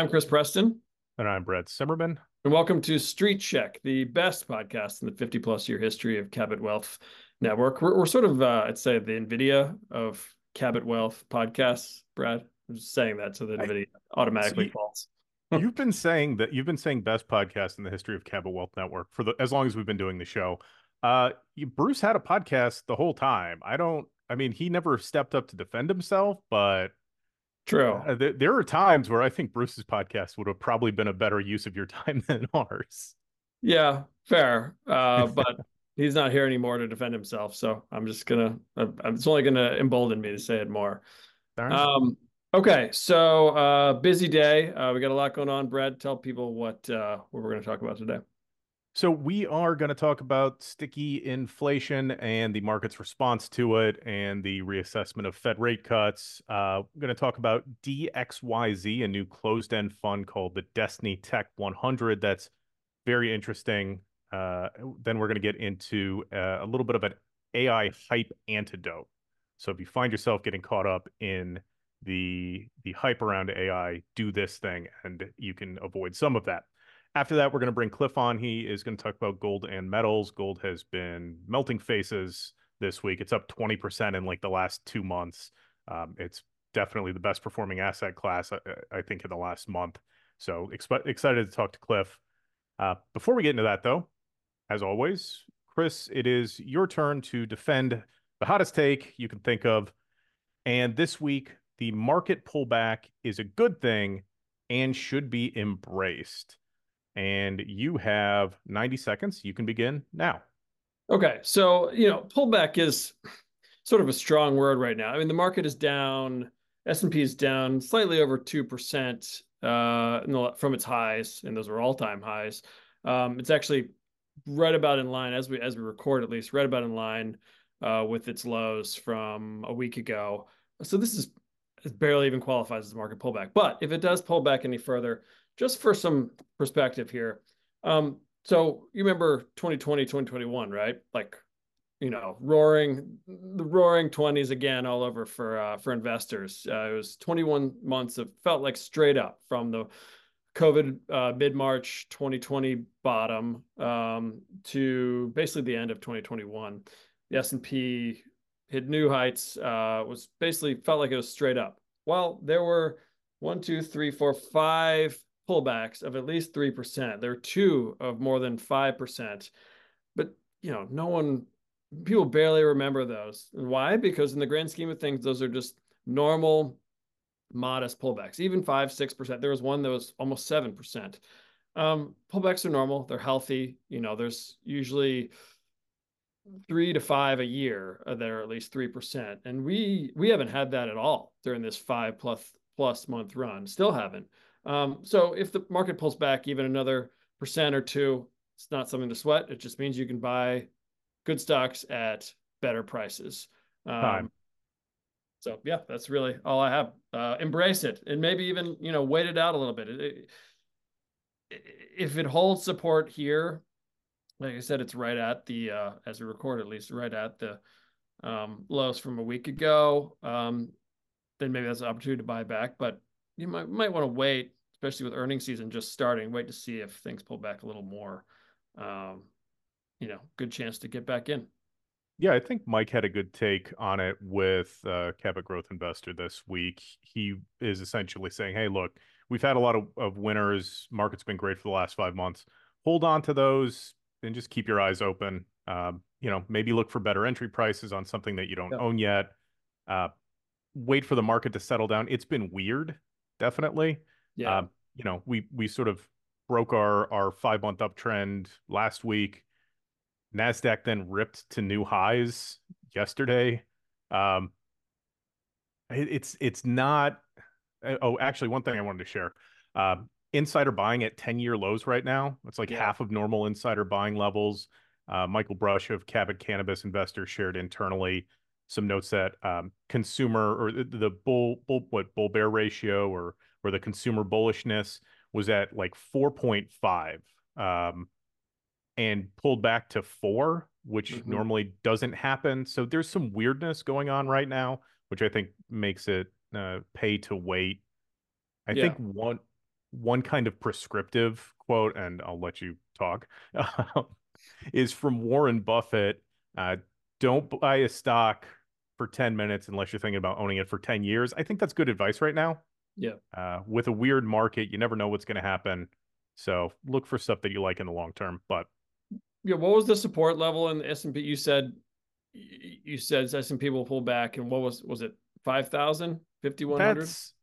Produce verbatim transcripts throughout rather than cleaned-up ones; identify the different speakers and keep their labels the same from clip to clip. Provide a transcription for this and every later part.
Speaker 1: I'm Chris Preston,
Speaker 2: And I'm Brett Simmerman.
Speaker 1: and welcome to Street Check, the best podcast in the fifty plus year history of Cabot Wealth Network. We're, we're sort of, uh, I'd say, the NVIDIA of Cabot Wealth podcasts, Brad. I'm just saying that so that
Speaker 2: I,
Speaker 1: NVIDIA
Speaker 2: so
Speaker 1: automatically
Speaker 2: you,
Speaker 1: falls.
Speaker 2: you've been saying that you've been saying best podcast in the history of Cabot Wealth Network for the as long as we've been doing the show. Uh, you, Bruce had a podcast the whole time. I don't. I mean, he never stepped up to defend himself, but
Speaker 1: True.
Speaker 2: uh, th there are times where I think Bruce's podcast would have probably been a better use of your time than ours.
Speaker 1: Yeah, fair. Uh, but he's not here anymore to defend himself. So I'm just gonna, uh, it's only gonna embolden me to say it more.
Speaker 2: All right.
Speaker 1: Um, okay, so uh, busy day. Uh, we got a lot going on. Brad, tell people what uh, what we're going to talk about today.
Speaker 2: So we are going to talk about sticky inflation and the market's response to it and the reassessment of Fed rate cuts. Uh, we're going to talk about D X Y Z, a new closed-end fund called the Destiny Tech one hundred. That's very interesting. Uh, then we're going to get into uh, a little bit of an A I hype antidote. So if you find yourself getting caught up in the the hype around A I, do this thing and you can avoid some of that. After that, we're going to bring Cliff on. He is going to talk about gold and metals. Gold has been melting faces this week. It's up twenty percent in like the last two months. Um, it's definitely the best performing asset class, I, I think, in the last month. So exp excited to talk to Cliff. Uh, before we get into that, though, as always, Chris, it is your turn to defend the hottest take you can think of. And this week, the market pullback is a good thing and should be embraced. And you have ninety seconds. You can begin now.
Speaker 1: Okay, so you know, pullback is sort of a strong word right now. I mean, the market is down. S and P is down slightly over two percent uh, from its highs, and those were all-time highs. Um, it's actually right about in line as we as we record, at least right about in line uh, with its lows from a week ago. So this is it barely even qualifies as a market pullback. But if it does pull back any further, just for some perspective here, um, so you remember twenty twenty, twenty twenty-one, right? Like, you know, roaring, the roaring twenties again all over for uh, for investors. Uh, it was twenty-one months of felt like straight up from the COVID uh, mid-March twenty twenty bottom um, to basically the end of twenty twenty-one. The S and P hit new heights, uh, was basically felt like it was straight up. Well, there were one, two, three, four, five pullbacks of at least three percent. There were two of more than five percent. But, you know, no one, people barely remember those. And why? Because in the grand scheme of things, those are just normal modest pullbacks, even five, six percent. There was one that was almost seven percent. Um, pullbacks are normal. They're healthy. You know, there's usually three to five a year that are at least three percent. And we, we haven't had that at all during this five plus plus month run. Still haven't. Um, so if the market pulls back even another percent or two, it's not something to sweat. It just means you can buy good stocks at better prices. Um,
Speaker 2: Time.
Speaker 1: so yeah, that's really all I have. Uh, embrace it, and maybe even you know wait it out a little bit. It, it, if it holds support here, like I said, it's right at the uh, as we record at least right at the um, lows from a week ago. Um, then maybe that's an opportunity to buy back, but you might might want to wait, especially with earnings season just starting. Wait to see if things pull back a little more. Um, you know, good chance to get back in.
Speaker 2: Yeah, I think Mike had a good take on it with uh, Cabot Growth Investor this week. He is essentially saying, hey, look, we've had a lot of, of winners. Market's been great for the last five months. Hold on to those and just keep your eyes open. Um, you know, maybe look for better entry prices on something that you don't
Speaker 1: Yeah.
Speaker 2: own yet. Uh, wait for the market to settle down. It's been weird, definitely.
Speaker 1: Yeah.
Speaker 2: Um, you know, we we sort of broke our our five month uptrend last week. NASDAQ then ripped to new highs yesterday. Um, it, it's it's not. uh, Oh, actually, one thing I wanted to share. Um, insider buying at ten year lows right now. It's like
Speaker 1: Yeah.
Speaker 2: half of normal insider buying levels. Uh, Michael Brush of Cabot Cannabis Investors shared internally some notes that um, consumer or the, the bull bull what bull bear ratio or or the consumer bullishness was at like four point five. Um, and pulled back to four, which
Speaker 1: Mm-hmm.
Speaker 2: normally doesn't happen. So there's some weirdness going on right now, which I think makes it uh, pay to wait. I think
Speaker 1: Yeah.
Speaker 2: one. one kind of prescriptive quote, and I'll let you talk, is from Warren Buffett. Uh, don't buy a stock for ten minutes unless you're thinking about owning it for ten years. I think that's good advice right now.
Speaker 1: Yeah.
Speaker 2: Uh, with a weird market, you never know what's going to happen. So look for stuff that you like in the long term. But
Speaker 1: Yeah. What was the support level in the S and P? You said you said S and P will pull back, and what was was it five thousand, fifty-one hundred?
Speaker 2: that's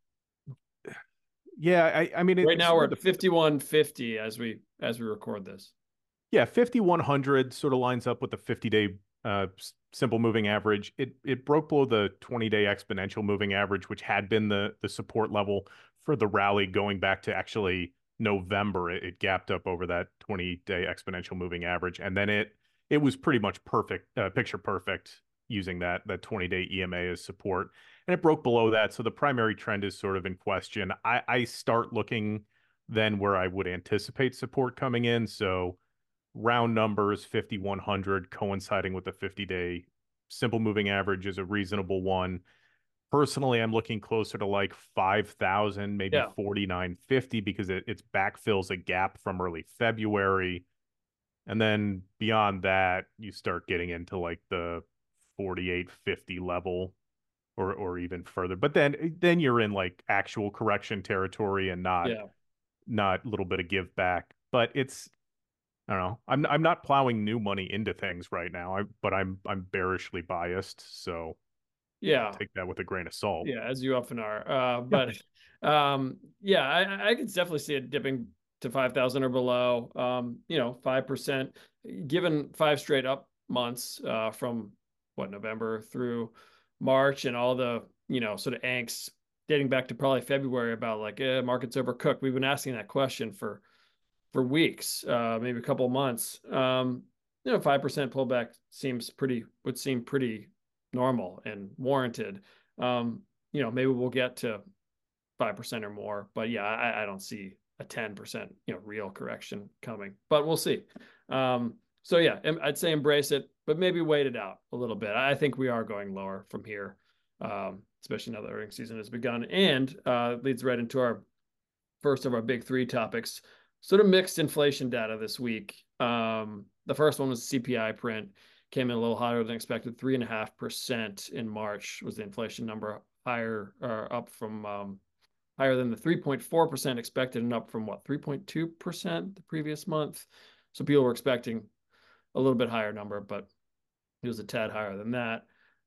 Speaker 2: yeah. I I mean
Speaker 1: Right
Speaker 2: it's
Speaker 1: now we're
Speaker 2: sort of
Speaker 1: at
Speaker 2: the
Speaker 1: fifty-one fifty as we as we record this.
Speaker 2: yeah fifty-one hundred sort of lines up with the fifty day uh simple moving average. It it broke below the twenty day exponential moving average, which had been the the support level for the rally going back to actually November. It, it gapped up over that twenty day exponential moving average, and then it it was pretty much perfect, uh, picture perfect using that that twenty day E M A as support, and it broke below that. So the primary trend is sort of in question. I I start looking then where I would anticipate support coming in. So round numbers, fifty-one hundred coinciding with the fifty day simple moving average is a reasonable one. Personally, I'm looking closer to like five thousand, maybe
Speaker 1: Yeah.
Speaker 2: forty-nine fifty because it it's backfills a gap from early February. And then beyond that, you start getting into like the forty-eight fifty level or or even further. But then then you're in like actual correction territory and not
Speaker 1: Yeah.
Speaker 2: not a little bit of give back. But it's I don't know. I'm I'm not plowing new money into things right now. I but I'm I'm bearishly biased, so uh,
Speaker 1: Yeah.
Speaker 2: take that with a grain of salt.
Speaker 1: Yeah, as you often are. Uh,
Speaker 2: Yeah.
Speaker 1: but um, yeah, I, I could definitely see it dipping to five thousand or below. Um, you know, five percent, given five straight up months uh, from what, November through March, and all the, you know, sort of angst dating back to probably February about like, eh, market's overcooked. We've been asking that question for for weeks, uh, maybe a couple of months. Um, you know, five percent pullback seems pretty, would seem pretty normal and warranted. Um, you know, maybe we'll get to five percent or more, but yeah, I, I don't see a ten percent, you know, real correction coming, but we'll see. Um, so yeah, I'd say embrace it, but maybe wait it out a little bit. I think we are going lower from here, um, especially now that earnings season has begun, and uh, leads right into our first of our big three topics. Sort of mixed inflation data this week. Um, the first one was C P I print, came in a little higher than expected. Three and a half percent in March was the inflation number, higher or up from um, higher than the three point four percent expected, and up from what, three point two percent the previous month. So people were expecting a little bit higher number, but it was a tad higher than that.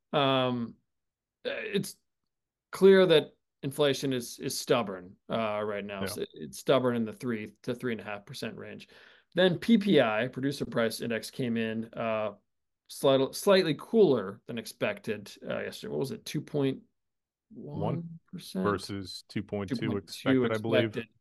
Speaker 1: Um, it's clear that inflation is is stubborn uh, right now.
Speaker 2: Yeah.
Speaker 1: So it's stubborn in the three to three and a half percent range. Then P P I, Producer Price Index, came in uh, slightly slightly cooler than expected uh, yesterday. What was it? Two point
Speaker 2: One
Speaker 1: one percent,
Speaker 2: versus two point two
Speaker 1: two point two
Speaker 2: expected, I believe.
Speaker 1: expected.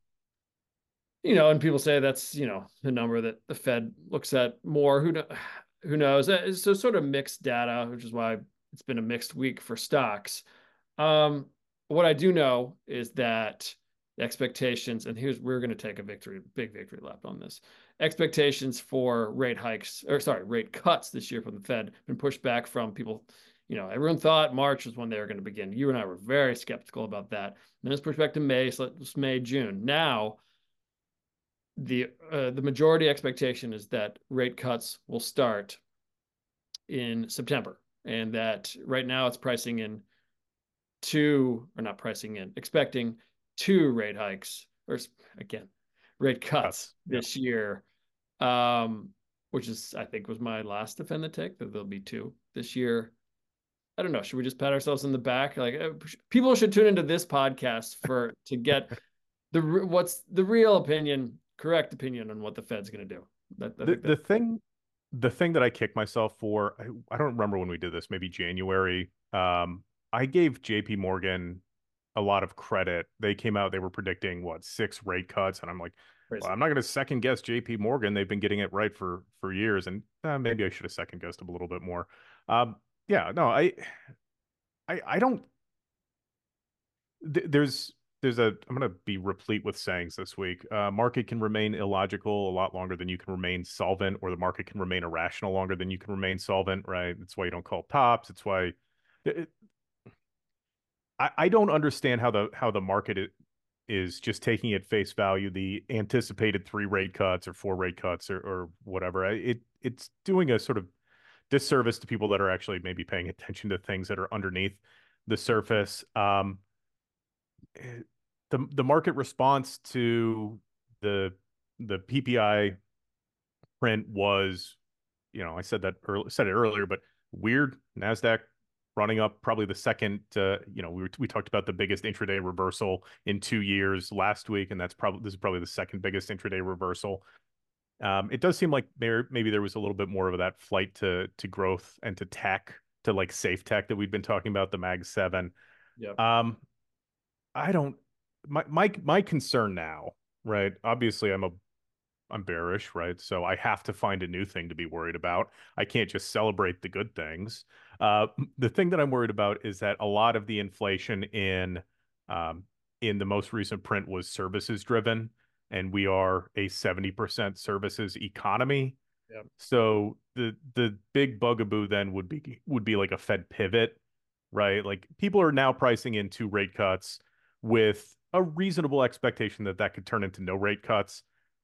Speaker 1: You know, and people say that's, you know, the number that the Fed looks at more. Who who knows? Uh, So sort of mixed data, which is why it's been a mixed week for stocks. Um, what I do know is that the expectations, and here's we're going to take a victory, big victory lap on this. Expectations for rate hikes, or sorry, rate cuts this year from the Fed been pushed back from people. You know, everyone thought March was when they were going to begin. You and I were very skeptical about that. Then it's pushed back to May, so it's May, June. Now, the uh, the majority expectation is that rate cuts will start in September, and that right now it's pricing in two, or not pricing in, expecting two rate hikes, or again, rate cuts
Speaker 2: Cuts. Yeah.
Speaker 1: this year, um, which is, I think, was my last defend the take that there'll be two this year. I don't know. Should we just pat ourselves in the back? Like, uh, people should tune into this podcast for to get the what's the real opinion, correct opinion on what the Fed's going to do. That, I
Speaker 2: The
Speaker 1: think
Speaker 2: the
Speaker 1: that
Speaker 2: thing the thing that I kick myself for, I, I don't remember when we did this, maybe January. Um, I gave J P Morgan a lot of credit. They came out, they were predicting what, six rate cuts, and I'm like, well,
Speaker 1: crazy.
Speaker 2: I'm not going to second guess J P Morgan. They've been getting it right for for years, and uh, maybe I should have second guessed them a little bit more. Um, yeah, no, I I I don't. Th there's there's a I'm going to be replete with sayings this week. Uh, market can remain illogical a lot longer than you can remain solvent, or the market can remain irrational longer than you can remain solvent. Right? That's why you don't call tops. It's why it, I I don't understand how the how the market is just taking at face value the anticipated three rate cuts or four rate cuts or, or whatever. It it's doing a sort of disservice to people that are actually maybe paying attention to things that are underneath the surface. Um, the the market response to the the P P I print was, you know, I said that early, said it earlier, but weird. NASDAQ running up, probably the second, uh, you know, we were, we talked about the biggest intraday reversal in two years last week, and that's probably, this is probably the second biggest intraday reversal. Um, it does seem like there, maybe there was a little bit more of that flight to, to growth and to tech, to like safe tech that we've been talking about, the Mag seven.
Speaker 1: Yep.
Speaker 2: Um, I don't, my, my, my concern now, right? Obviously I'm a I'm bearish, right? So I have to find a new thing to be worried about. I can't just celebrate the good things. Uh, the thing that I'm worried about is that a lot of the inflation in um, in the most recent print was services driven, and we are a seventy percent services economy.
Speaker 1: Yep.
Speaker 2: So the the big bugaboo then would be would be like a Fed pivot, right? Like people are now pricing in two rate cuts with a reasonable expectation that that could turn into no rate cuts.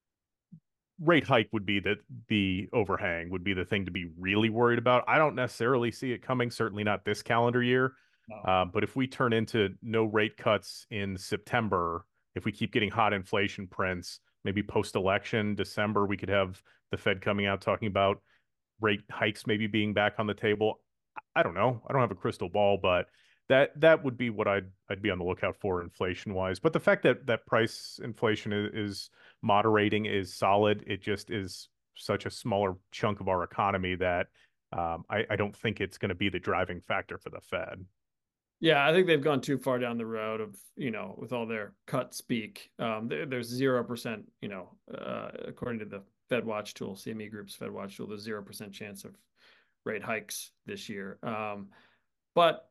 Speaker 2: Rate hike would be the the overhang, would be the thing to be really worried about. I don't necessarily see it coming, certainly not this calendar year.
Speaker 1: No.
Speaker 2: Uh, but if we turn into no rate cuts in September, if we keep getting hot inflation prints, maybe post-election, December, we could have the Fed coming out talking about rate hikes maybe being back on the table. I don't know. I don't have a crystal ball, but that that would be what I'd I'd be on the lookout for inflation wise. But the fact that that price inflation is, is moderating is solid. It just is such a smaller chunk of our economy that um, I, I don't think it's going to be the driving factor for the Fed.
Speaker 1: Yeah, I think they've gone too far down the road of, you know, with all their cut speak. Um, there, there's zero percent, you know, uh, according to the Fed Watch tool, C M E Group's Fed Watch tool, there's zero percent chance of rate hikes this year. Um, but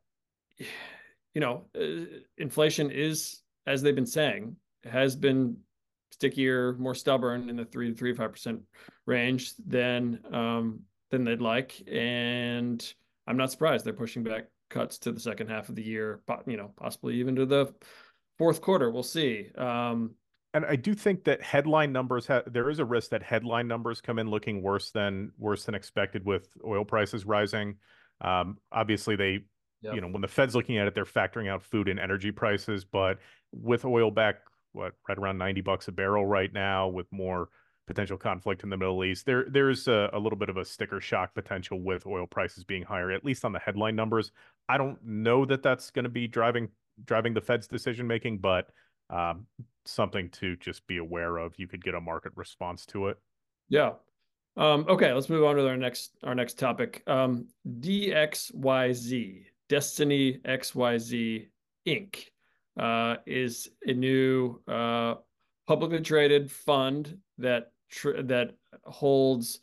Speaker 1: you know, uh, inflation is, as they've been saying, has been stickier, more stubborn in the three to three to five percent range than um, than they'd like, and I'm not surprised they're pushing back cuts to the second half of the year, you know, possibly even to the fourth quarter. We'll see. Um,
Speaker 2: and I do think that headline numbers have, there is a risk that headline numbers come in looking worse than worse than expected with oil prices rising. Um, obviously, they,
Speaker 1: yep.
Speaker 2: you know, when the Fed's looking at it, they're factoring out food and energy prices. But with oil back, what, right around ninety bucks a barrel right now, with more potential conflict in the Middle East, there there's a, a little bit of a sticker shock potential with oil prices being higher, at least on the headline numbers. I don't know that that's going to be driving driving the Fed's decision making, but um, something to just be aware of. You could get a market response to it.
Speaker 1: Yeah. Um, okay, let's move on to our next our next topic. Um, D X Y Z, Destiny X Y Z Incorporated, uh, is a new uh, publicly traded fund that that holds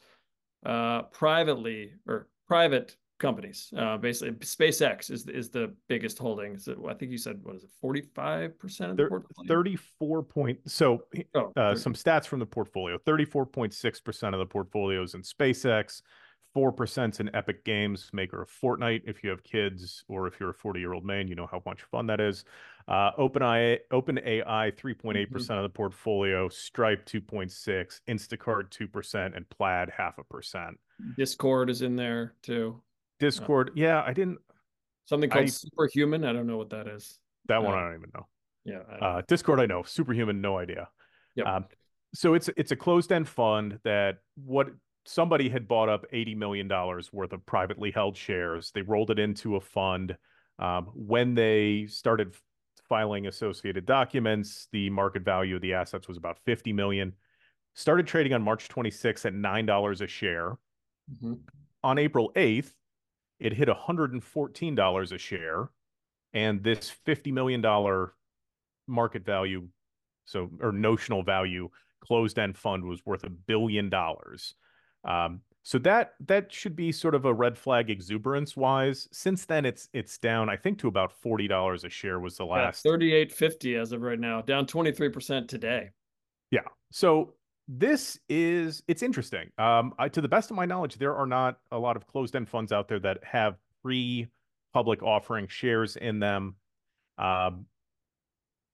Speaker 1: uh, privately or private companies. Uh, basically, SpaceX is is the biggest holding. So I think you said, what is it, forty-five percent of the portfolio?
Speaker 2: thirty-four point. So
Speaker 1: oh,
Speaker 2: uh, some stats from the portfolio: thirty-four point six percent of the portfolio is in SpaceX. four percent in Epic Games, maker of Fortnite. If you have kids or if you're a forty-year-old man, you know how much fun that is. Uh, OpenAI, OpenAI, three point eight percent mm-hmm. of the portfolio. Stripe, two point six. Instacart, two percent. And Plaid, half a percent.
Speaker 1: Discord is in there too.
Speaker 2: Discord, uh, yeah, I didn't.
Speaker 1: Something called I, Superhuman. I don't know what that is.
Speaker 2: That uh, one I don't even know.
Speaker 1: Yeah.
Speaker 2: I uh, Discord, I know. Superhuman, no idea.
Speaker 1: Yep.
Speaker 2: Um, so it's it's a closed-end fund that what somebody had bought up eighty million dollars worth of privately held shares. They rolled it into a fund. Um, when they started filing associated documents, the market value of the assets was about fifty million dollars. Started trading on March twenty-sixth at nine dollars a share.
Speaker 1: Mm-hmm.
Speaker 2: On April eighth, it hit one hundred fourteen dollars a share. And this fifty million dollars market value, so or notional value, closed-end fund was worth a billion dollars. Um, so that that should be sort of a red flag exuberance-wise. Since then, it's it's down, I think, to about forty dollars a share was the last.
Speaker 1: Yeah, thirty-eight fifty as of right now, down twenty-three percent today.
Speaker 2: Yeah. So this is, it's interesting. Um, I, to the best of my knowledge, there are not a lot of closed-end funds out there that have pre-public offering shares in them. Um,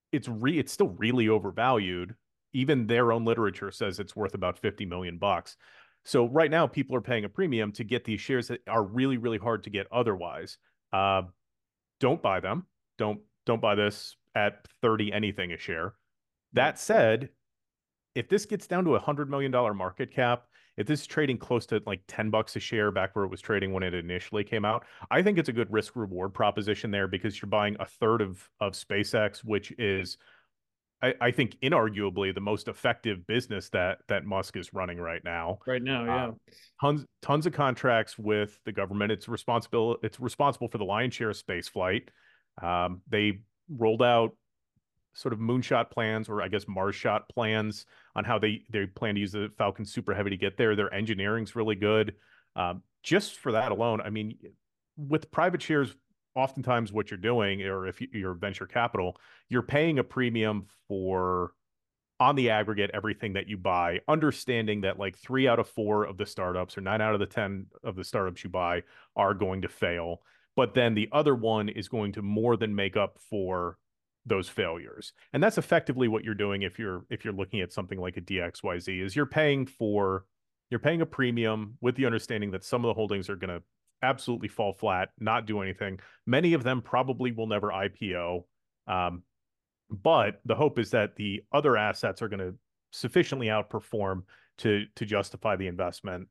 Speaker 2: it's re it's still really overvalued. Even their own literature says it's worth about fifty million bucks. So right now, people are paying a premium to get these shares that are really, really hard to get otherwise. Uh, don't buy them. Don't don't buy this at thirty anything a share.
Speaker 1: Yep.
Speaker 2: That said, if this gets down to a hundred million dollar market cap, if this is trading close to like ten bucks a share back where it was trading when it initially came out, I think it's a good risk reward proposition there because you're buying a third of of SpaceX, which is I, I think inarguably the most effective business that that Musk is running right now.
Speaker 1: Right now,
Speaker 2: Uh,
Speaker 1: yeah.
Speaker 2: tons tons of contracts with the government. It's responsible. It's responsible for the lion's share of space flight. Um, they rolled out sort of moonshot plans, or I guess Mars shot plans on how they they plan to use the Falcon Super Heavy to get there. Their engineering's really good. Um, just for that alone, I mean, with private shares, oftentimes what you're doing, or if you're venture capital, you're paying a premium for on the aggregate everything that you buy, understanding that like three out of four of the startups or nine out of the ten of the startups you buy are going to fail. But then the other one is going to more than make up for those failures. And that's effectively what you're doing if you're if you're looking at something like a D X Y Z is you're paying for you're paying a premium with the understanding that some of the holdings are going to absolutely fall flat, not do anything. Many of them probably will never I P O. Um, but the hope is that the other assets are going to sufficiently outperform to to justify the investment.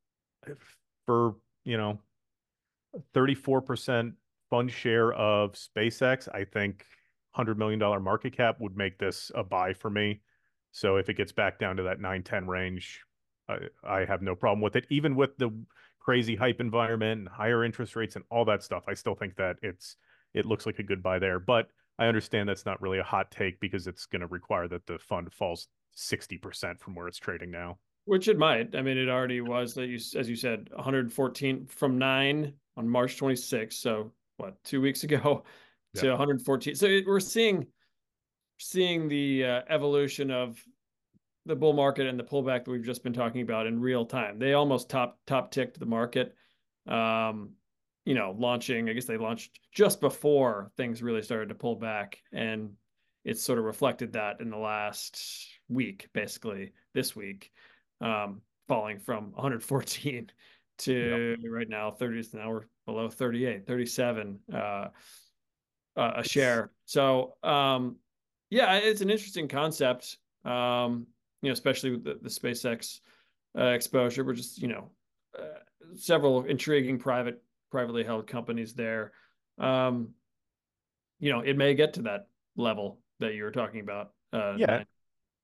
Speaker 2: For, you know, thirty-four percent fund share of SpaceX, I think one hundred million dollar market cap would make this a buy for me. So if it gets back down to that nine ten range, I, I have no problem with it. Even with the crazy hype environment and higher interest rates and all that stuff, I still think that it's it looks like a good buy there. But I understand that's not really a hot take because it's going to require that the fund falls sixty percent from where it's trading now.
Speaker 1: Which it might. I mean, it already was that you, as you said, one hundred fourteen from nine on March twenty-sixth. So what, two weeks ago
Speaker 2: Yeah.
Speaker 1: to one hundred fourteen. So it, we're seeing seeing the uh, evolution of the bull market and the pullback that we've just been talking about in real time. They almost top top ticked the market. Um, you know, launching, I guess they launched just before things really started to pull back. And it's sort of reflected that in the last week, basically this week, um, falling from one hundred fourteen
Speaker 2: Yep.
Speaker 1: to right now thirty. Now we're below thirty-eight, thirty-seven uh, uh, a
Speaker 2: It's
Speaker 1: share. So, um, yeah, it's an interesting concept. Um, you know, especially with the, the SpaceX uh, exposure. We're just, you know, uh, several intriguing private, privately held companies there. Um, you know, it may get to that level that you were talking about. Uh,
Speaker 2: yeah,
Speaker 1: nine.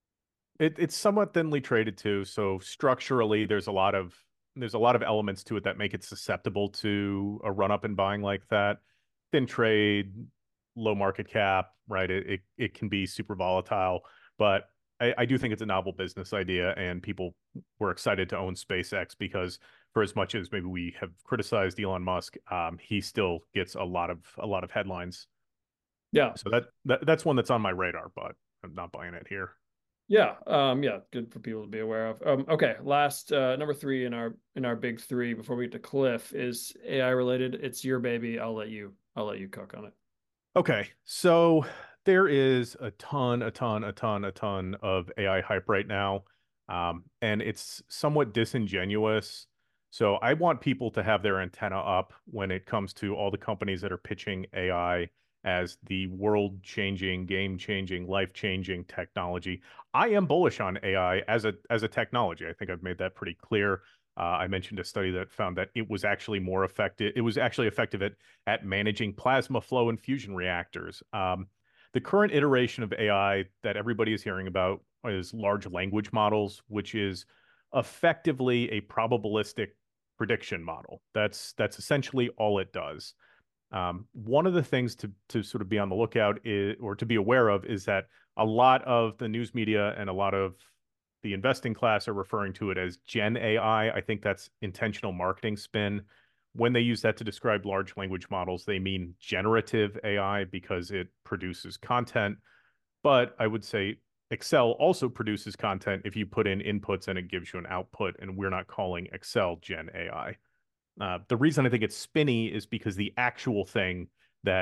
Speaker 2: it, it's somewhat thinly traded too. So structurally, there's a lot of there's a lot of elements to it that make it susceptible to a run up in buying like that. Thin trade, low market cap, right? It it, it can be super volatile, but I, I do think it's a novel business idea, and people were excited to own SpaceX because for as much as maybe we have criticized Elon Musk, um, he still gets a lot of a lot of headlines.
Speaker 1: Yeah.
Speaker 2: So that, that that's one that's on my radar, but I'm not buying it here.
Speaker 1: Yeah. Um, yeah. Good for people to be aware of. Um, okay. Last, uh, number three in our, in our big three before we get to Cliff is A I related. It's your baby. I'll let you, I'll let you cook on it.
Speaker 2: Okay, so there is a ton, a ton, a ton, a ton of A I hype right now, um, and it's somewhat disingenuous. So I want people to have their antenna up when it comes to all the companies that are pitching A I as the world-changing, game-changing, life-changing technology. I am bullish on A I as a as a technology. I think I've made that pretty clear. Uh, I mentioned a study that found that it was actually more effective. It was actually effective at at managing plasma flow and fusion reactors. Um, the current iteration of A I that everybody is hearing about is large language models, which is effectively a probabilistic prediction model. That's that's essentially all it does. Um, one of the things to to sort of be on the lookout is, or to be aware of, is that a lot of the news media and a lot of the investing class are referring to it as Gen A I. I I think that's intentional marketing spin. When they use that to describe large language models, they mean generative A I because it produces content. But I would say Excel also produces content if you put in inputs and it gives you an output, and we're not calling Excel Gen A I. Uh, the reason I think it's spinny is because the actual thing that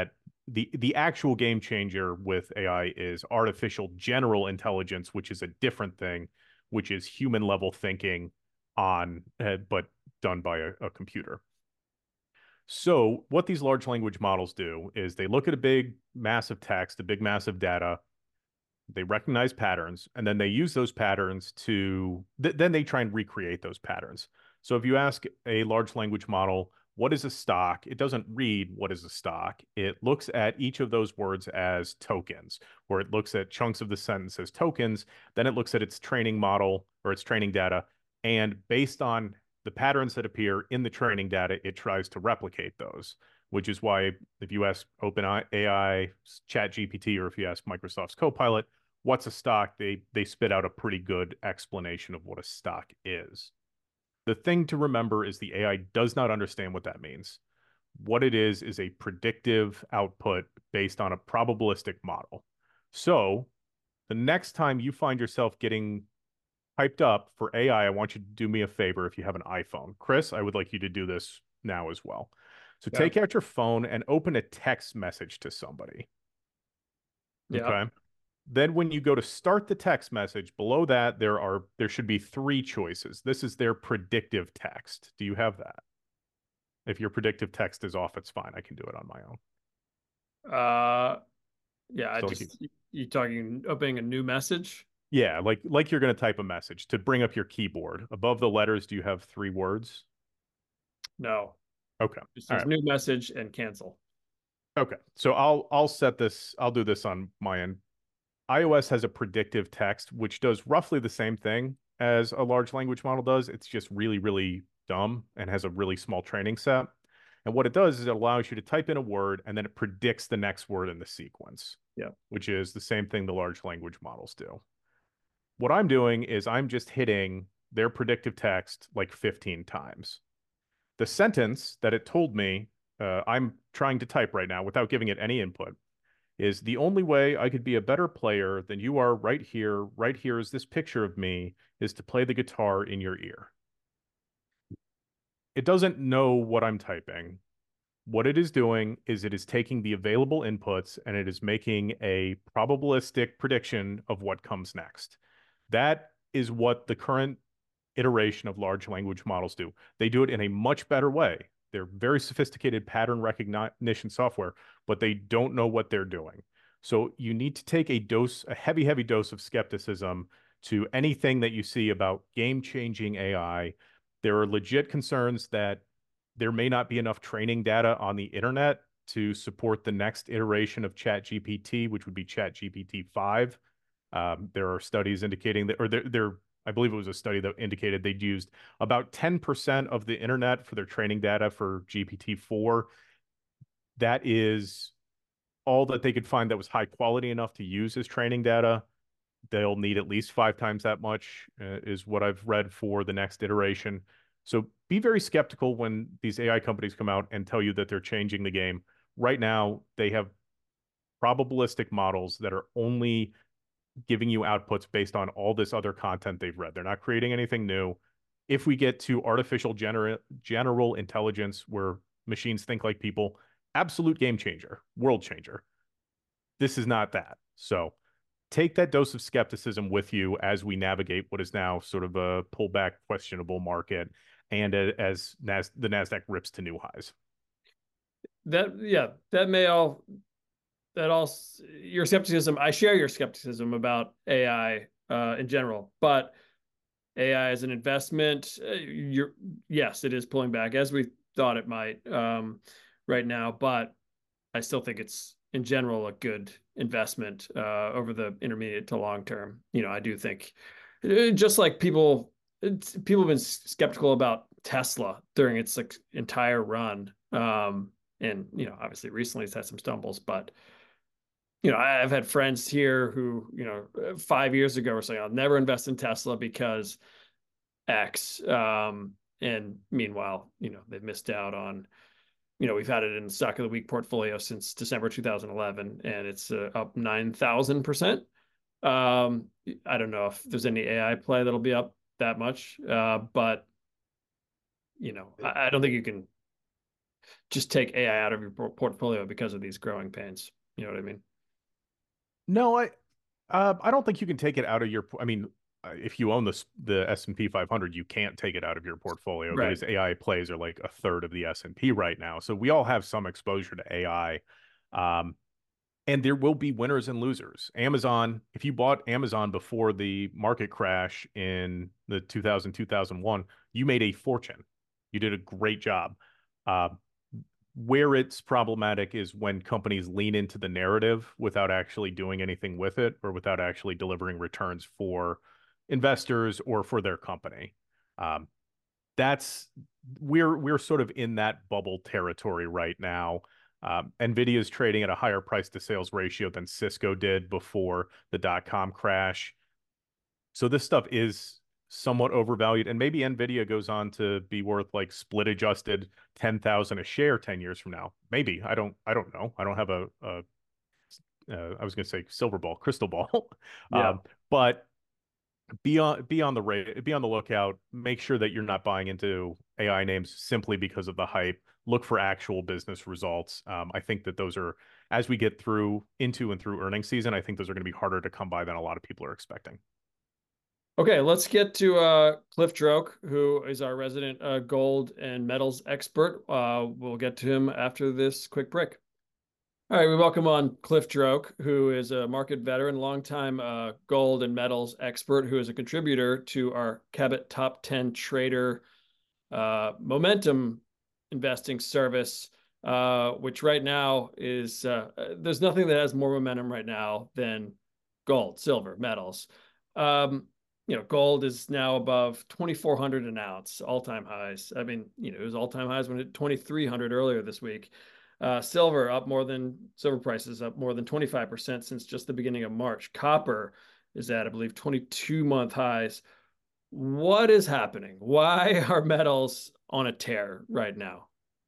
Speaker 2: the the actual game changer with A I is artificial general intelligence, which is a different thing, which is human level thinking on, uh, but done by a, a computer. So what these large language models do is they look at a big massive text, a big massive data, they recognize patterns, and then they use those patterns to th then they try and recreate those patterns. So if you ask a large language model, what is a stock? It doesn't read what is a stock. It looks at each of those words as tokens, or it looks at chunks of the sentence as tokens. Then it looks at its training model or its training data, and based on the patterns that appear in the training data, it tries to replicate those, which is why if you ask OpenAI, ChatGPT, or if you ask Microsoft's Copilot, what's a stock, they they spit out a pretty good explanation of what a stock is. The thing to remember is the A I does not understand what that means. What it is is a predictive output based on a probabilistic model. So the next time you find yourself getting hyped up for A I, I I want you to do me a favor if you have an iPhone. Chris, I would like you to do this now as well. So
Speaker 1: Yeah.
Speaker 2: take out your phone and open a text message to somebody.
Speaker 1: Yeah.
Speaker 2: Okay. Then when you go to start the text message, below that there are there should be three choices. This is their predictive text. Do you have that? If your predictive text is off, it's fine. I can do it on my own.
Speaker 1: Uh, yeah. I
Speaker 2: So like you,
Speaker 1: just you talking opening a new message?
Speaker 2: yeah, like like you're going to type a message to bring up your keyboard. Above the letters, do you have three words?
Speaker 1: No.
Speaker 2: Okay.
Speaker 1: Just
Speaker 2: All
Speaker 1: says
Speaker 2: right.
Speaker 1: new message and cancel.
Speaker 2: Okay. So I'll I'll set this, I'll do this on my end. iOS has a predictive text, which does roughly the same thing as a large language model does. It's just really, really dumb and has a really small training set. And what it does is it allows you to type in a word and then it predicts the next word in the sequence,
Speaker 1: Yeah.
Speaker 2: which is the same thing the large language models do. What I'm doing is I'm just hitting their predictive text like fifteen times. The sentence that it told me, uh, I'm trying to type right now without giving it any input, is the only way I could be a better player than you are right here. Right here is this picture of me, is to play the guitar in your ear. It doesn't know what I'm typing. What it is doing is it is taking the available inputs and it is making a probabilistic prediction of what comes next. That is what the current iteration of large language models do. They do it in a much better way. They're very sophisticated pattern recognition software, but they don't know what they're doing. So you need to take a dose, a heavy, heavy dose of skepticism to anything that you see about game-changing A I. There are legit concerns that there may not be enough training data on the internet to support the next iteration of ChatGPT, which would be ChatGPT five. Um, there are studies indicating that, or there, there, I believe it was a study that indicated they'd used about ten percent of the internet for their training data for G P T four. That is all that they could find that was high quality enough to use as training data. They'll need at least five times that much, uh, is what I've read for the next iteration. So be very skeptical when these A I companies come out and tell you that they're changing the game. Right now, they have probabilistic models that are only giving you outputs based on all this other content they've read. They're not creating anything new. If we get to artificial gener general intelligence where machines think like people, absolute game changer, world changer. This is not that. So take that dose of skepticism with you as we navigate what is now sort of a pullback, questionable market, and as Nas the NASDAQ rips to new highs.
Speaker 1: That yeah, that may all that all your skepticism. I share your skepticism about A I uh, in general, but A I as an investment, uh, you're yes, it is pulling back as we thought it might um, right now, but I still think it's in general a good investment uh, over the intermediate to long term. You know, I do think uh, just like people people have been skeptical about Tesla during its like, entire run. Um, and you know, obviously recently it's had some stumbles, but you know, I've had friends here who, you know, five years ago were saying, I'll never invest in Tesla because X. Um, and meanwhile, you know, they've missed out on, you know, we've had it in the stock of the week portfolio since December two thousand eleven, and it's uh, up nine thousand percent. Um, I don't know if there's any A I play that'll be up that much, uh, but, you know, I, I don't think you can. just take A I out of your portfolio because of these growing pains. You know what I mean?
Speaker 2: No, I uh, I don't think you can take it out of your. I mean, uh, if you own the the S and P five hundred, you can't take it out of your portfolio
Speaker 1: Right.
Speaker 2: because A I plays are like a third of the S and P right now. So we all have some exposure to A I. Um, and there will be winners and losers. Amazon, if you bought Amazon before the market crash in the two thousand, two thousand one, you made a fortune. You did a great job. Uh, where it's problematic is when companies lean into the narrative without actually doing anything with it or without actually delivering returns for investors or for their company. Um, that's we're we're sort of in that bubble territory right now. Um, Nvidia is trading at a higher price to sales ratio than Cisco did before the dot com crash. So this stuff is somewhat overvalued, and maybe Nvidia goes on to be worth like split adjusted ten thousand a share ten years from now. Maybe I don't I don't know. I don't have a, a uh, I was going to say silver ball, crystal ball,
Speaker 1: Yeah.
Speaker 2: um, but be on be on the rate, be on the lookout. Make sure that you're not buying into A I names simply because of the hype. Look for actual business results. Um, I think that those are, as we get through into and through earnings season, I think those are going to be harder to come by than a lot of people are expecting.
Speaker 1: Okay, let's get to uh, Cliff Droke, who is our resident uh, gold and metals expert. Uh, we'll get to him after this quick break. All right, we welcome on Cliff Droke, who is a market veteran, longtime uh, gold and metals expert, who is a contributor to our Cabot Top ten Trader uh, momentum investing service, uh, which right now is uh, there's nothing that has more momentum right now than gold, silver, metals. Um, you know, gold is now above twenty-four hundred an ounce, all-time highs. I mean, you know, it was all-time highs when it twenty-three hundred earlier this week. Uh, silver up more than silver prices up more than twenty-five percent since just the beginning of March. Copper is at, I believe, twenty-two month highs. What is happening? Why are metals on a tear right now?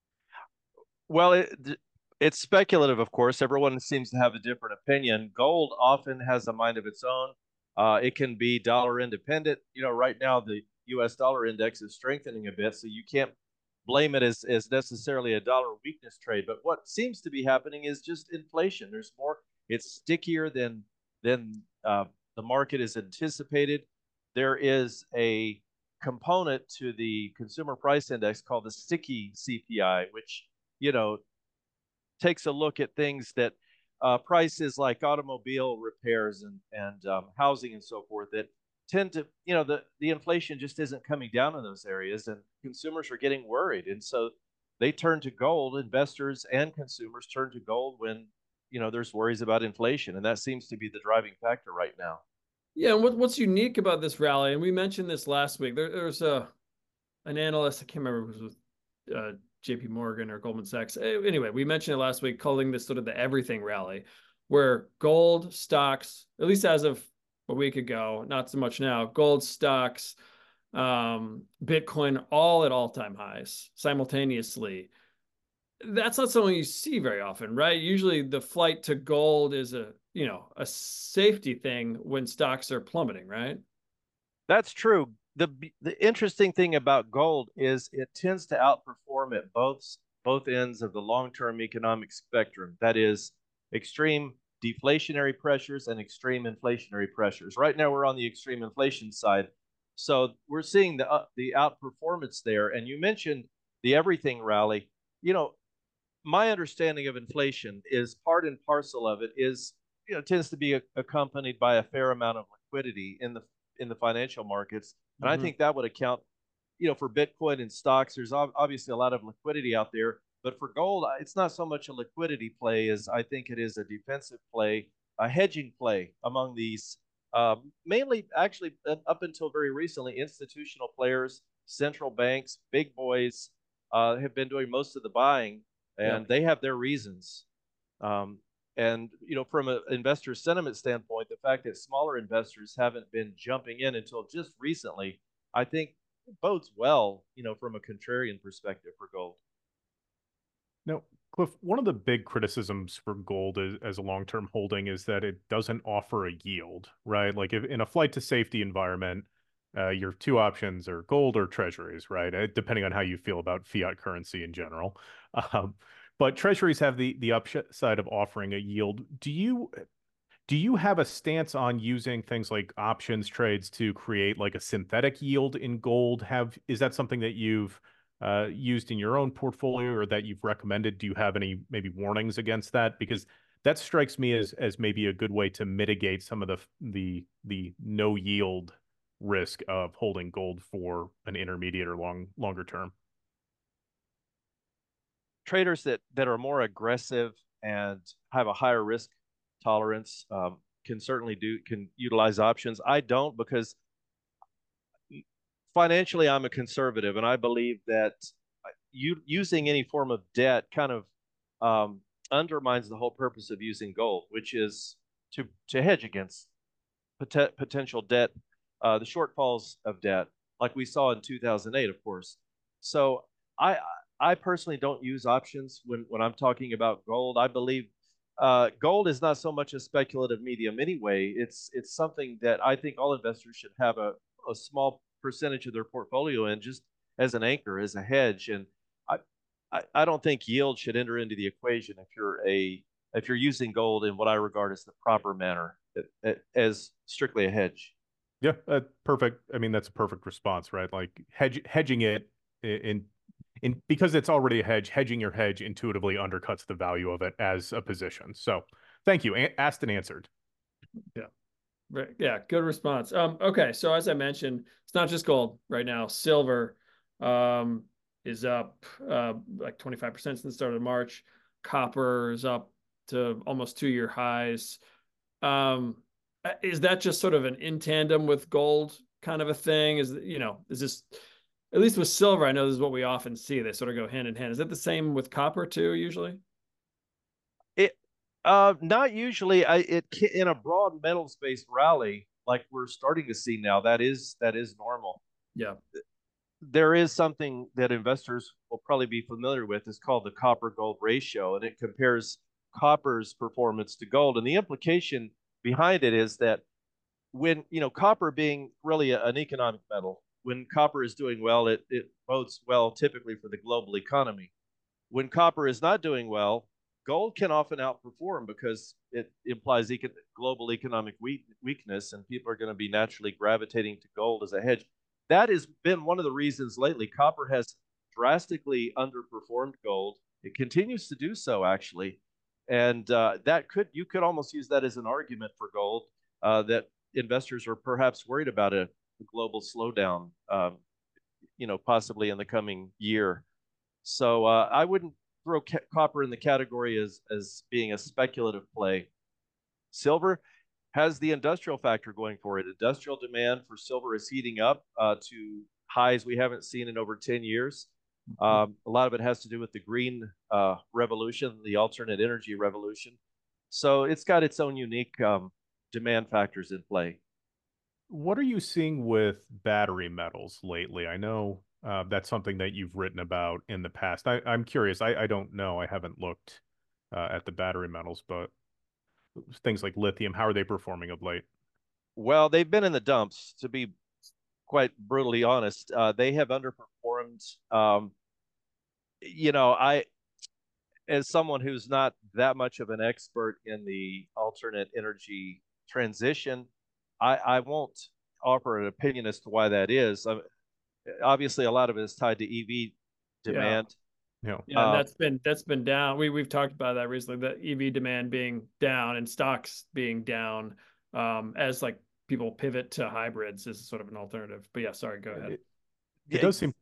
Speaker 3: Well, it, it's speculative, of course. Everyone seems to have a different opinion. Gold often has a mind of its own. Uh, it can be dollar independent. You know, right now the U S dollar index is strengthening a bit, so you can't blame it as, as necessarily a dollar weakness trade. But what seems to be happening is just inflation. There's more. It's stickier than than uh, the market is anticipated. There is a component to the consumer price index called the sticky C P I, which you know takes a look at things that uh, prices like automobile repairs and and um, housing and so forth that tend to, you know, the the inflation just isn't coming down in those areas, and consumers are getting worried, and so they turn to gold. Investors and consumers turn to gold when you know there's worries about inflation, and that seems to be the driving factor right now.
Speaker 1: Yeah, and what, what's unique about this rally, and we mentioned this last week, there, there's a an analyst, I can't remember if it was with uh, J P Morgan or Goldman Sachs. Anyway, we mentioned it last week, calling this sort of the everything rally, where gold stocks, at least as of a week ago, not so much now, gold stocks, um, Bitcoin, all at all-time highs simultaneously. That's not something you see very often, right? Usually the flight to gold is a, you know, a safety thing when stocks are plummeting, right?
Speaker 3: That's true. The the interesting thing about gold is it tends to outperform at both both ends of the long-term economic spectrum. That is extreme deflationary pressures and extreme inflationary pressures. Right now we're on the extreme inflation side. So we're seeing the uh, the outperformance there. And you mentioned the everything rally. You know, my understanding of inflation is part and parcel of it is, you know, tends to be a, accompanied by a fair amount of liquidity in the in the financial markets, and I
Speaker 1: Mm-hmm.
Speaker 3: think that would account, you know, for Bitcoin and stocks. There's obviously a lot of liquidity out there, but for gold, it's not so much a liquidity play as I think it is a defensive play, a hedging play among these, um, mainly actually up until very recently, institutional players, central banks, big boys uh, have been doing most of the buying,
Speaker 1: Yep.
Speaker 3: and they have their reasons. Um, and you know, from an investor sentiment standpoint, the fact that smaller investors haven't been jumping in until just recently, I think bodes well, you know, from a contrarian perspective for gold.
Speaker 2: Now, Cliff, one of the big criticisms for gold is, as a long-term holding is that it doesn't offer a yield, right? Like if in a flight to safety environment, Uh, your two options are gold or treasuries, right? Uh, depending on how you feel about fiat currency in general. Um, but treasuries have the the upside of offering a yield. Do you do you have a stance on using things like options trades to create like a synthetic yield in gold? Have is that something that you've uh, used in your own portfolio or that you've recommended? Do you have any maybe warnings against that? Because that strikes me as as maybe a good way to mitigate some of the the the no yield risk of holding gold for an intermediate or long longer term.
Speaker 3: Traders that that are more aggressive and have a higher risk tolerance um, can certainly do can utilize options. I don't, because financially I'm a conservative, and I believe that you using any form of debt kind of um, undermines the whole purpose of using gold, which is to to hedge against pot- potential debt, uh, the shortfalls of debt, like we saw in two thousand eight, of course. So I I personally don't use options when when I'm talking about gold. I believe uh, gold is not so much a speculative medium anyway. It's it's something that I think all investors should have a, a small percentage of their portfolio in, just as an anchor, as a hedge. And I, I, I don't think yield should enter into the equation if you're a if you're using gold in what I regard as the proper manner, as strictly a hedge.
Speaker 2: Yeah, uh, perfect. I mean, that's a perfect response, right? Like hedge, hedging it in, in because it's already a hedge. Hedging your hedge intuitively undercuts the value of it as a position. So, thank you. A- asked and answered.
Speaker 1: Yeah. Right. Yeah. Good response. Um, okay. So as I mentioned, it's not just gold right now. Silver um, is up uh, like twenty-five percent since the start of March. Copper is up to almost two year highs. Um, is that just sort of an in tandem with gold kind of a thing? Is, you know, is this, at least with silver, I know this is what we often see. They sort of go hand in hand. Is that the same with copper too, usually?
Speaker 3: It uh, not usually. I it in a broad metals based rally like we're starting to see now. That is that is normal.
Speaker 1: Yeah.
Speaker 3: There is something that investors will probably be familiar with. It's called the copper gold ratio, and it compares copper's performance to gold. And the implication behind it is that when, you know, copper being really a, an economic metal, when copper is doing well, it, it bodes well typically for the global economy. When copper is not doing well, gold can often outperform because it implies econ- global economic weak- weakness, and people are going to be naturally gravitating to gold as a hedge. That has been one of the reasons lately. Copper has drastically underperformed gold. It continues to do so, actually, and uh, that could you could almost use that as an argument for gold, uh, that investors are perhaps worried about a, a global slowdown, um, you know, possibly in the coming year. So uh, I wouldn't throw ca- copper in the category as as being a speculative play. Silver has the industrial factor going for it. Industrial demand for silver is heating up uh, to highs we haven't seen in over ten years. Um, a lot of it has to do with the green uh, revolution, the alternate energy revolution. So it's got its own unique um, demand factors in play.
Speaker 2: What are you seeing with battery metals lately? I know uh, that's something that you've written about in the past. I, I'm curious. I, I don't know. I haven't looked uh, at the battery metals, but things like lithium, how are they performing of late?
Speaker 3: Well, they've been in the dumps, to be quite brutally honest. Uh, they have underperformed. Um, you know, I, as someone who's not that much of an expert in the alternate energy transition, I, I won't offer an opinion as to why that is. Um, obviously, a lot of it is tied to E V
Speaker 1: Yeah.
Speaker 3: demand.
Speaker 2: Yeah.
Speaker 1: Yeah, and
Speaker 3: Uh,
Speaker 1: that's been that's been down. We we've talked about that recently. The E V demand being down and stocks being down, um, as like people pivot to hybrids is sort of an alternative. But yeah, sorry, go ahead.
Speaker 2: It, it
Speaker 3: yeah,
Speaker 2: does seem.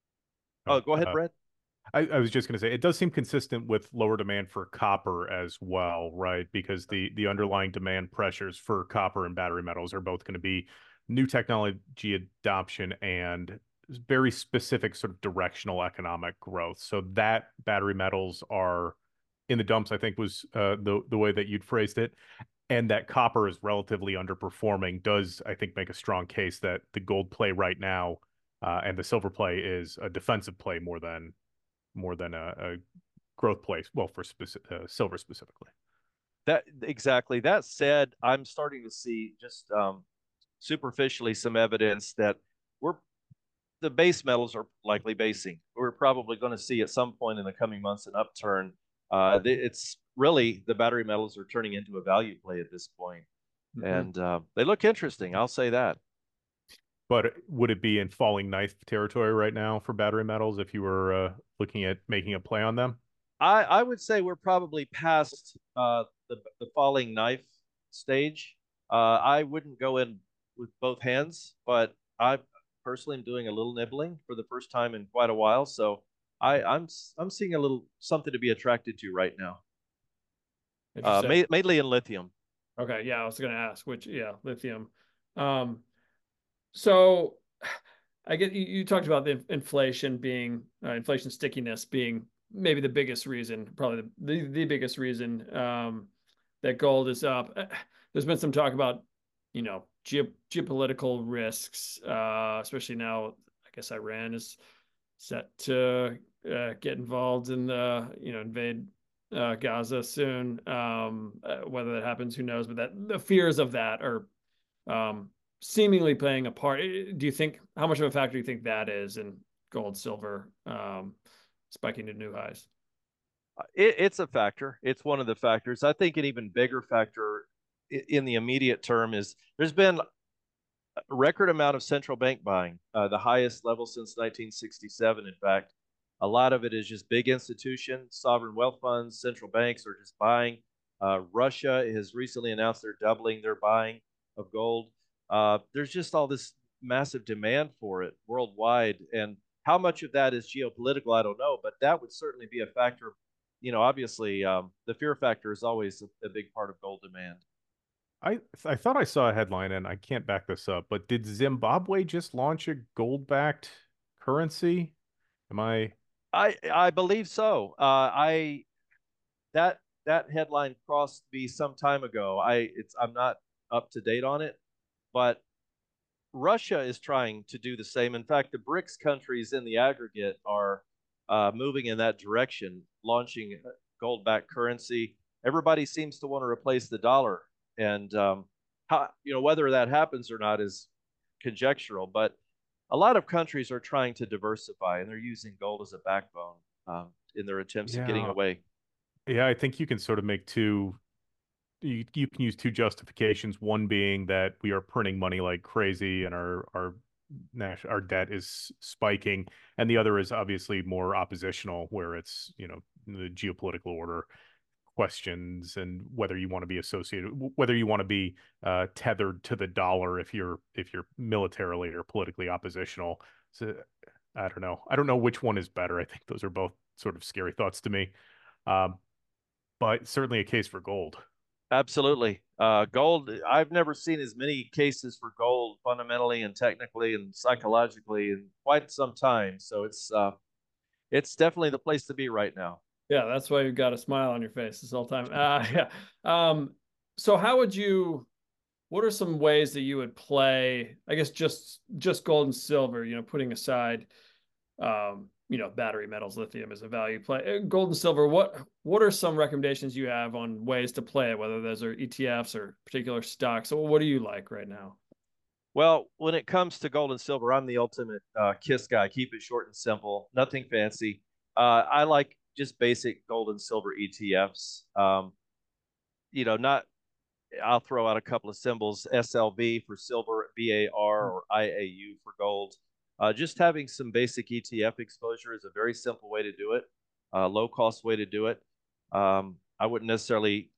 Speaker 3: oh,
Speaker 2: Oh,
Speaker 3: go ahead,
Speaker 2: uh,
Speaker 3: Brett.
Speaker 2: I, I was just going to say it does seem consistent with lower demand for copper as well, right? Because the the underlying demand pressures for copper and battery metals are both going to be new technology adoption and very specific sort of directional economic growth. So that battery metals are in the dumps, I think was uh, the the way that you'd phrased it, and that copper is relatively underperforming does, I think, make a strong case that the gold play right now uh, and the silver play is a defensive play more than more than a, a growth play. Well, for specific, uh, silver specifically.
Speaker 3: That exactly. That said, I'm starting to see just um, superficially some evidence that we're the base metals are likely basing. We're probably going to see at some point in the coming months an upturn. Uh, it's really the battery metals are turning into a value play at this point. Mm-hmm. And uh, they look interesting. I'll say that.
Speaker 2: But would it be in falling knife territory right now for battery metals if you were uh, looking at making a play on them?
Speaker 3: I, I would say we're probably past uh, the, the falling knife stage. Uh, I wouldn't go in with both hands, but I personally am doing a little nibbling for the first time in quite a while. So I, I'm I'm seeing a little something to be attracted to right now. Uh, ma mainly in lithium.
Speaker 1: Okay, yeah, I was going to ask which, yeah, lithium. Um, so I get you, you talked about the inflation being uh, inflation stickiness being maybe the biggest reason, probably the the, the biggest reason um, that gold is up. There's been some talk about, you know, ge geopolitical risks, uh, especially now. I guess Iran is set to uh, get involved in the, you know, invade uh, Gaza soon. Um, uh, whether that happens, who knows? But that the fears of that are um, seemingly playing a part. Do you think, how much of a factor do you think that is in gold, silver um, spiking to new highs?
Speaker 3: It, it's a factor. It's one of the factors. I think an even bigger factor in the immediate term is there's been a record amount of central bank buying, uh, the highest level since nineteen sixty-seven. In fact, a lot of it is just big institutions, sovereign wealth funds, central banks are just buying. Uh, Russia has recently announced they're doubling their buying of gold. Uh, there's just all this massive demand for it worldwide. And how much of that is geopolitical, I don't know, but that would certainly be a factor. You know, obviously, um, the fear factor is always a, a big part of gold demand.
Speaker 2: I I thought I saw a headline, and I can't back this up, but did Zimbabwe just launch a gold-backed currency? Am I?
Speaker 3: I I believe so. Uh, I that that headline crossed me some time ago. I it's I'm not up to date on it, but Russia is trying to do the same. In fact, the BRICS countries in the aggregate are uh, moving in that direction, launching gold-backed currency. Everybody seems to want to replace the dollar, and um, how, you know, whether that happens or not is conjectural. But a lot of countries are trying to diversify, and they're using gold as a backbone um, in their attempts
Speaker 2: Yeah.
Speaker 3: at getting away.
Speaker 2: Yeah, I think you can sort of make two. You, you can use two justifications. One being that we are printing money like crazy, and our our national our debt is spiking, and the other is obviously more oppositional, where it's, you know, the geopolitical order questions and whether you want to be associated, whether you want to be uh, tethered to the dollar if you're if you're militarily or politically oppositional. So I don't know. I don't know which one is better. I think those are both sort of scary thoughts to me, um, but certainly a case for gold.
Speaker 3: Absolutely. Uh, gold, I've never seen as many cases for gold fundamentally and technically and psychologically in quite some time. So it's uh, it's definitely the place to be right now.
Speaker 1: Yeah, that's why you've got a smile on your face this whole time. Uh, yeah. Um, so how would you, what are some ways that you would play, I guess, just just gold and silver, you know, putting aside, um, you know, battery metals, lithium as a value play. Gold and silver, what what are some recommendations you have on ways to play it, whether those are E T Fs or particular stocks? So what do you like right now?
Speaker 3: Well, when it comes to gold and silver, I'm the ultimate uh, KISS guy. Keep it short and simple, nothing fancy. Uh, I like just basic gold and silver E T Fs. Um, you know, not, I'll throw out a couple of symbols, S L V for silver, B A R or I A U for gold. Uh, just having some basic E T F exposure is a very simple way to do it, uh, low cost way to do it. Um, I wouldn't necessarily,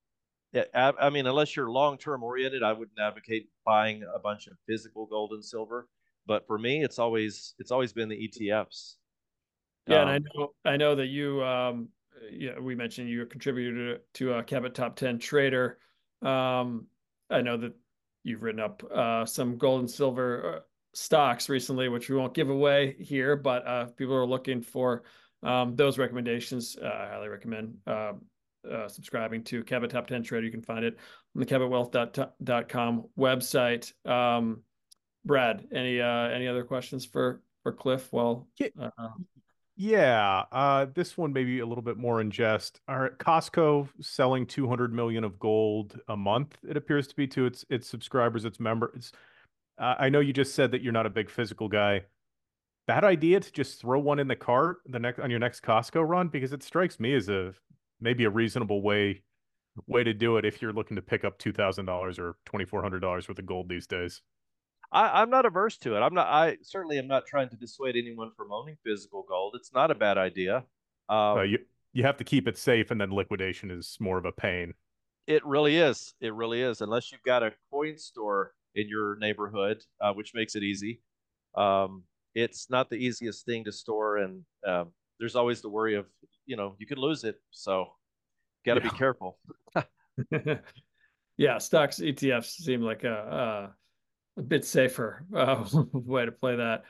Speaker 3: I, I mean, unless you're long-term oriented, I wouldn't advocate buying a bunch of physical gold and silver. But for me, it's always, it's always been the E T Fs.
Speaker 1: Yeah, um, and I know I know that you, um, yeah, we mentioned you're a contributor to, to a Cabot Top ten Trader. Um, I know that you've written up uh, some gold and silver stocks recently, which we won't give away here, but uh, if people are looking for um, those recommendations, uh, I highly recommend uh, uh, subscribing to Cabot Top ten Trader. You can find it on the cabot wealth dot com website. Um, Brad, any uh, any other questions for for Cliff? Well, uh,
Speaker 2: yeah, uh, this one may be a little bit more in jest. Are Costco selling two hundred million of gold a month? It appears to be to its its subscribers, its members. Uh, I know you just said that you're not a big physical guy. Bad idea to just throw one in the cart the next on your next Costco run, because it strikes me as a maybe a reasonable way way to do it if you're looking to pick up two thousand dollars or twenty-four hundred dollars worth of gold these days.
Speaker 3: I, I'm not averse to it. I'm not. I certainly am not trying to dissuade anyone from owning physical gold. It's not a bad idea.
Speaker 2: Uh,
Speaker 3: Um,
Speaker 2: you you have to keep it safe, and then liquidation is more of a pain.
Speaker 3: it really is. It really is. Unless you've got a coin store in your neighborhood, uh, which makes it easy. Um, it's not the easiest thing to store, and um, there's always the worry of, you know, you could lose it. So got to be
Speaker 2: Yeah.
Speaker 3: careful.
Speaker 1: Yeah, stocks E T Fs seem like a, a, a bit safer uh, way to play that.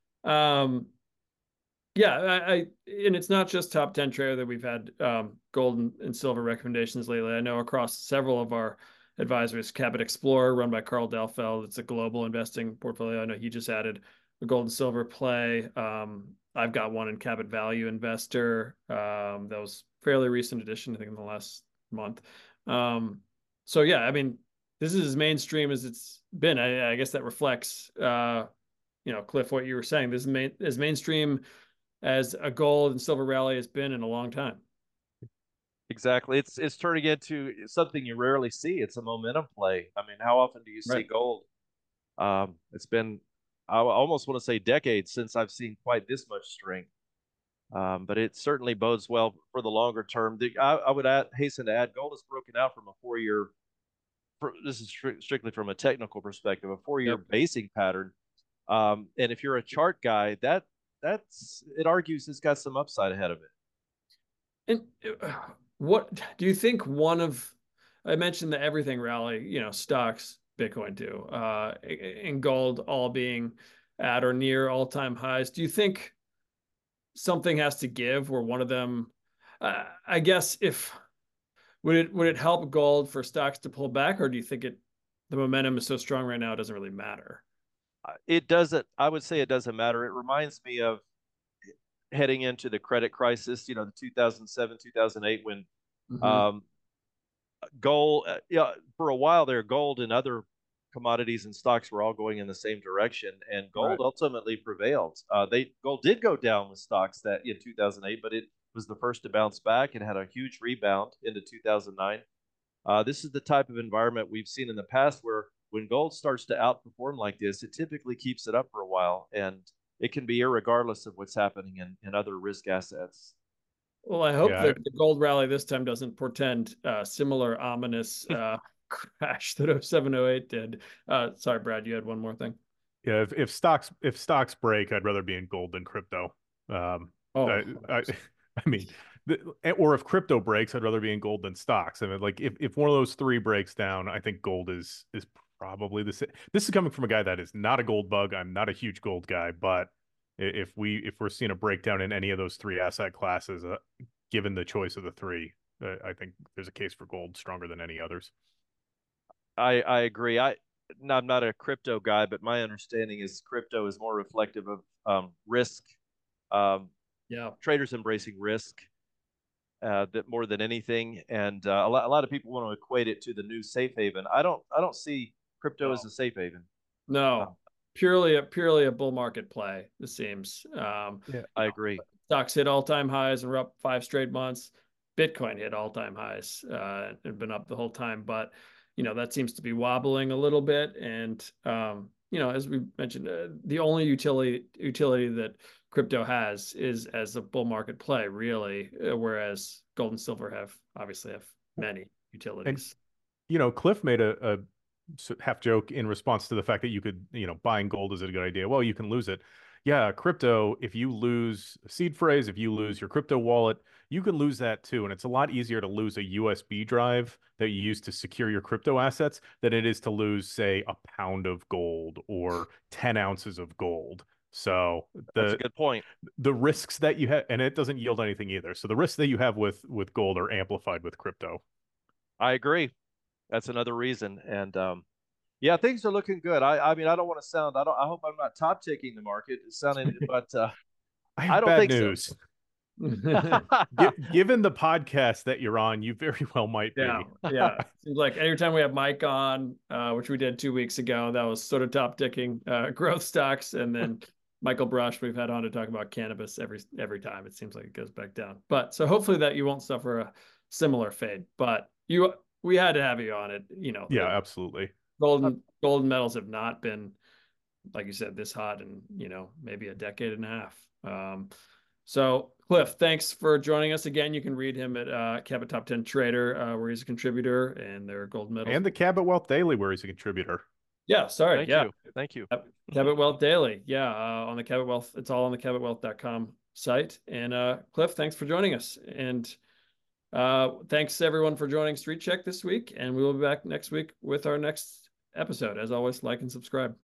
Speaker 1: Um, yeah, I, I and it's not just top ten trader that we've had um, gold and, and silver recommendations lately. I know across several of our advisors, Cabot Explorer, run by Carl Delfeld. It's a global investing portfolio. I know he just added a gold and silver play. Um, I've got one in Cabot Value Investor. Um, that was fairly recent addition, I think in the last month. Um, so yeah, I mean, this is as mainstream as it's been. I, I guess that reflects, uh, you know, Cliff, what you were saying. This is main, as mainstream as a gold and silver rally has been in a long time.
Speaker 3: Exactly. It's it's turning into something you rarely see. It's a momentum play. I mean, how often do you see
Speaker 1: Right.
Speaker 3: gold? Um, it's been, I almost want to say decades since I've seen quite this much strength. Um, but it certainly bodes well for the longer term. The, I, I would add, hasten to add, gold is broken out from a four-year. This is stri- strictly from a technical perspective, a four-year
Speaker 1: Yep.
Speaker 3: basing pattern. Um, and if you're a chart guy, that that's it argues it's got some upside ahead of it.
Speaker 1: And uh, what do you think one of, I mentioned the everything rally, you know, stocks, Bitcoin too, uh, and gold all being at or near all-time highs. Do you think something has to give where one of them, uh, I guess if, would it, would it help gold for stocks to pull back, or do you think it, the momentum is so strong right now, it doesn't really matter?
Speaker 3: It doesn't. I would say it doesn't matter. It reminds me of heading into the credit crisis. You know, the two thousand seven, two thousand eight, when
Speaker 1: Mm-hmm.
Speaker 3: um, gold, uh, yeah, for a while there, gold and other commodities and stocks were all going in the same direction, and gold
Speaker 1: Right.
Speaker 3: ultimately prevailed. Uh, they gold did go down with stocks that in two thousand eight, but it was the first to bounce back and had a huge rebound into two thousand nine. Uh, this is the type of environment we've seen in the past where when gold starts to outperform like this, it typically keeps it up for a while, and it can be irregardless of what's happening in, in other risk assets.
Speaker 1: Well, I hope
Speaker 2: Yeah,
Speaker 1: that the gold rally this time doesn't portend uh, similar ominous uh, crash that oh seven oh eight did. Uh, sorry, Brad, you had one more thing.
Speaker 2: yeah. If, if stocks if stocks break, I'd rather be in gold than crypto. Um, I,
Speaker 1: Oh,
Speaker 2: I, I mean, the, or if crypto breaks, I'd rather be in gold than stocks. I mean, like if, if one of those three breaks down, I think gold is is probably the same. This is coming from a guy that is not a gold bug. I'm not a huge gold guy, but if we if we're seeing a breakdown in any of those three asset classes, uh, given the choice of the three, uh, I think there's a case for gold stronger than any others.
Speaker 3: I, I agree. I I'm not a crypto guy, but my understanding is crypto is more reflective of um, risk. Um,
Speaker 1: yeah.
Speaker 3: Traders embracing risk uh, that more than anything, and uh, a lot a lot of people want to equate it to the new safe haven. I don't I don't see crypto as
Speaker 1: No,
Speaker 3: a safe haven. Uh,
Speaker 1: no, purely a purely a bull market play. It seems. Um,
Speaker 2: Yeah.
Speaker 1: you
Speaker 3: I
Speaker 1: know,
Speaker 3: agree.
Speaker 1: stocks hit all time highs and we're up five straight months. Bitcoin hit all time highs uh, and been up the whole time, but you know that seems to be wobbling a little bit. And um, you know, as we mentioned, uh, the only utility utility that crypto has is as a bull market play, really, uh, whereas gold and silver have obviously have many
Speaker 2: And
Speaker 1: utilities.
Speaker 2: you know, Cliff made a, a half joke in response to the fact that you could, you know, buying gold is a good idea. Well, you can lose it. Yeah, crypto, if you lose a seed phrase, if you lose your crypto wallet, you can lose that too. And it's a lot easier to lose a U S B drive that you use to secure your crypto assets than it is to lose, say, a pound of gold or ten ounces of gold. So
Speaker 3: That's a
Speaker 2: the
Speaker 3: good point.
Speaker 2: the risks that you have, and it doesn't yield anything either. So the risks that you have with with gold are amplified with crypto.
Speaker 3: I agree. That's another reason. And um, yeah, things are looking good. I I mean I don't want to sound I don't I hope I'm not top taking the market. It's sounding, but uh,
Speaker 2: I
Speaker 3: I
Speaker 2: have
Speaker 3: don't
Speaker 2: bad
Speaker 3: think so.
Speaker 2: news. G- given the podcast that you're on, you very well might be.
Speaker 1: Yeah, yeah. Seems like every time we have Mike on, uh, which we did two weeks ago, that was sort of top ticking uh, growth stocks, and then Michael Brush we've had on to talk about cannabis every every time. It seems like it goes back down. But so hopefully that you won't suffer a similar fate. But you, we had to have you on it. You know,
Speaker 2: Yeah, absolutely.
Speaker 1: Golden golden medals have not been, like you said, this hot in, you know, maybe a decade and a half. Um, so Cliff, thanks for joining us again. You can read him at uh, Cabot Top ten Trader, uh, where he's a contributor, and their gold medals.
Speaker 2: And the Cabot Wealth Daily, where he's a contributor.
Speaker 1: Yeah, sorry.
Speaker 3: Thank
Speaker 1: yeah.
Speaker 3: you. Thank you.
Speaker 1: Cabot Wealth Daily. Yeah, uh, on the Cabot Wealth. It's all on the cabot wealth dot com site. And uh, Cliff, thanks for joining us. And uh, thanks everyone for joining Street Check this week. And we will be back next week with our next episode. As always, like and subscribe.